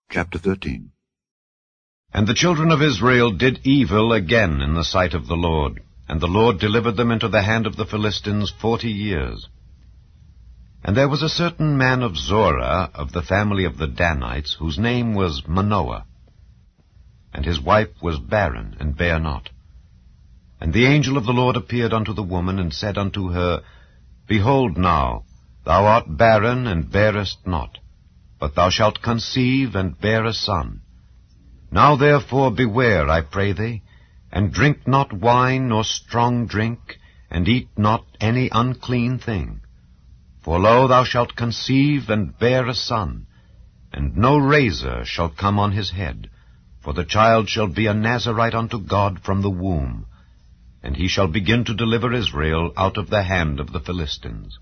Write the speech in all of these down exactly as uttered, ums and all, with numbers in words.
Chapter thirteen. And the children of Israel did evil again in the sight of the Lord, and the Lord delivered them into the hand of the Philistines forty years. And there was a certain man of Zorah, of the family of the Danites, whose name was Manoah. And his wife was barren, and bare not. And the angel of the Lord appeared unto the woman, and said unto her, Behold now, thou art barren, and bearest not, but thou shalt conceive, and bear a son. Now therefore beware, I pray thee, and drink not wine nor strong drink, and eat not any unclean thing. For lo, thou shalt conceive, and bear a son, and no razor shall come on his head, for the child shall be a Nazarite unto God from the womb, and he shall begin to deliver Israel out of the hand of the Philistines.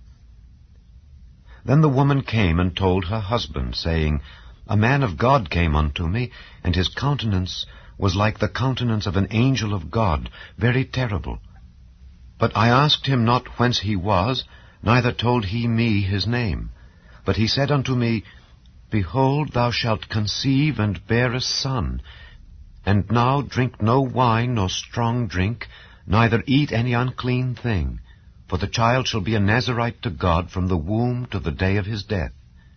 Then the woman came and told her husband, saying, A man of God came unto me, and his countenance was like the countenance of an angel of God, very terrible. But I asked him not whence he was, neither told he me his name. But he said unto me, Behold, thou shalt conceive, and bear a son. And now drink no wine nor strong drink, neither eat any unclean thing. For the child shall be a Nazarite to God from the womb to the day of his death.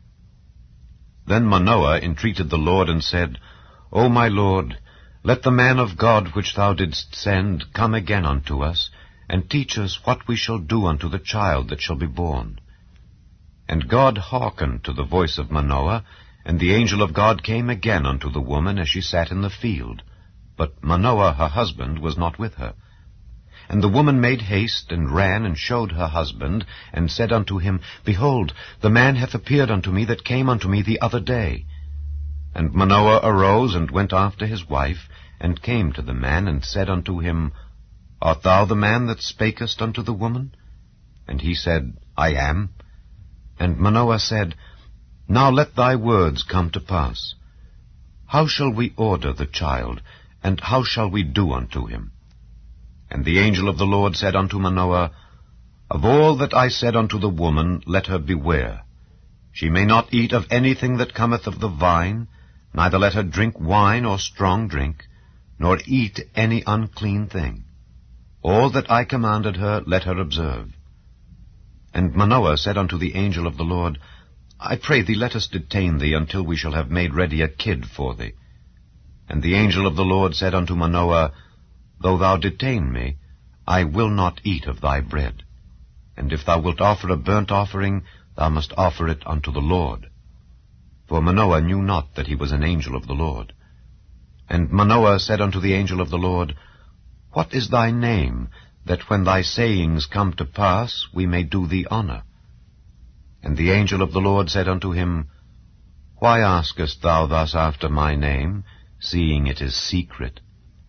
Then Manoah entreated the Lord, and said, O my Lord, let the man of God which thou didst send come again unto us, and teach us what we shall do unto the child that shall be born. And God hearkened to the voice of Manoah, and the angel of God came again unto the woman as she sat in the field. But Manoah her husband was not with her. And the woman made haste, and ran, and showed her husband, and said unto him, Behold, the man hath appeared unto me that came unto me the other day. And Manoah arose, and went after his wife, and came to the man, and said unto him, Art thou the man that spakest unto the woman? And he said, I am. And Manoah said, Now let thy words come to pass. How shall we order the child, and how shall we do unto him? And the angel of the Lord said unto Manoah, Of all that I said unto the woman, let her beware. She may not eat of anything that cometh of the vine, neither let her drink wine or strong drink, nor eat any unclean thing. All that I commanded her, let her observe. And Manoah said unto the angel of the Lord, I pray thee, let us detain thee until we shall have made ready a kid for thee. And the angel of the Lord said unto Manoah, Though thou detain me, I will not eat of thy bread. And if thou wilt offer a burnt offering, thou must offer it unto the Lord. For Manoah knew not that he was an angel of the Lord. And Manoah said unto the angel of the Lord, What is thy name, that when thy sayings come to pass, we may do thee honor? And the angel of the Lord said unto him, Why askest thou thus after my name, seeing it is secret?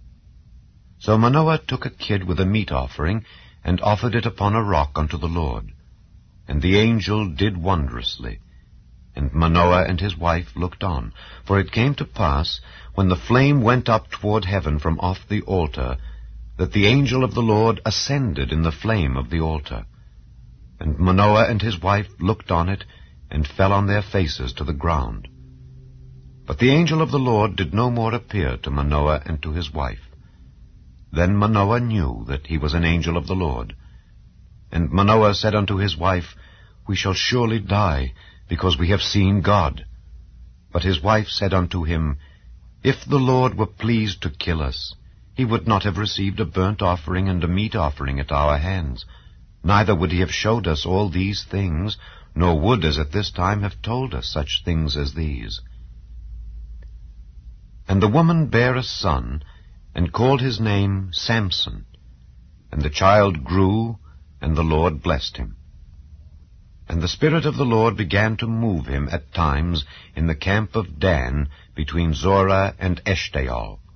So Manoah took a kid with a meat offering, and offered it upon a rock unto the Lord. And the angel did wondrously. And Manoah and his wife looked on. For it came to pass, when the flame went up toward heaven from off the altar, that the angel of the Lord ascended in the flame of the altar. And Manoah and his wife looked on it, and fell on their faces to the ground. But the angel of the Lord did no more appear to Manoah and to his wife. Then Manoah knew that he was an angel of the Lord. And Manoah said unto his wife, We shall surely die, because we have seen God. But his wife said unto him, If the Lord were pleased to kill us, he would not have received a burnt offering and a meat offering at our hands, neither would he have showed us all these things, nor would, as at this time, have told us such things as these. And the woman bare a son, and called his name Samson. And the child grew, and the Lord blessed him. And the Spirit of the Lord began to move him at times in the camp of Dan, between Zorah and Eshtaol.